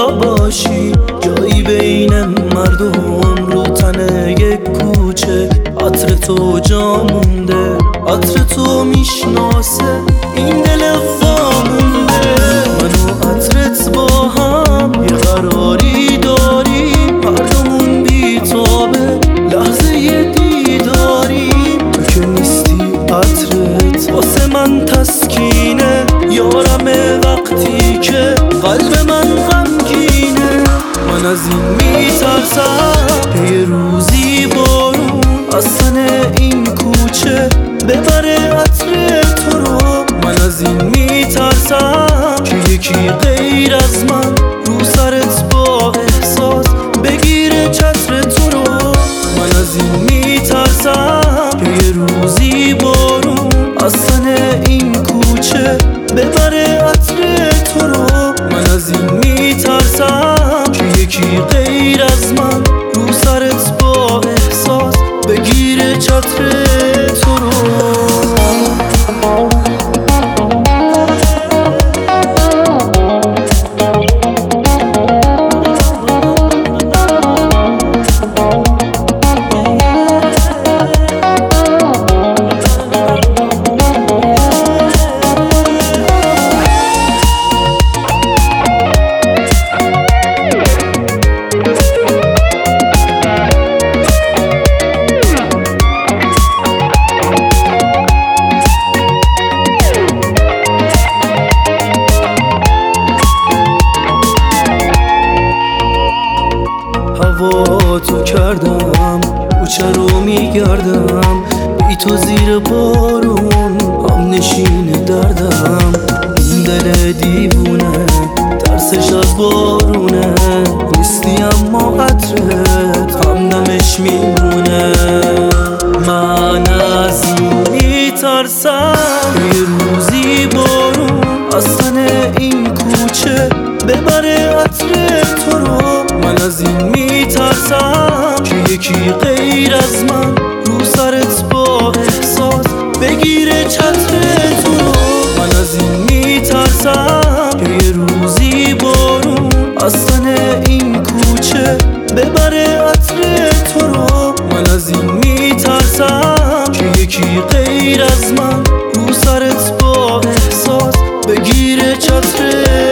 باشی، جایی بین مردم رو تن یک کوچه. عطر تو جا مونده، عطر تو میشناسه این دل وامونده. من و عطرت با هم یه قراری داریم، هر دومون بیتابه لحظه یه دیداریم. تو که نیستی عطرت واسه من تسکینه، یارمه وقتی که قلب من غمگینه. من از این میترسم یه روزی بارون از تن این کوچه ببره عطر تو رو. من از این میترسم که یکی غیر از من رو سرت با احساس بگیره چتر تو رو. من از این میترسم که یه روزی بارون از تن این کوچه ببره عطر تو رو. من از این میترسم که یکی غیر از من رو سرت با احساس بگیره چتر تو رو. هوا تو کردم، کوچه رو میگردم، بی تو زیر بارون هم نشین دردم. این دل دیوونه ترسش از بارونه، نیستی اما عطرت همدمش میمونه. من از این میترسم یه روزی بارون از تن این کوچه ببره عطر تو رو. من از این میترسم که یکی غیر از من رو سرت با احساس بگیره چتر تو رو. من از این میترسم که یه روزی بارون از تن این کوچه ببره عطر تو رو. من از این میترسم که یکی غیر از من رو سرت با احساس بگیره چتر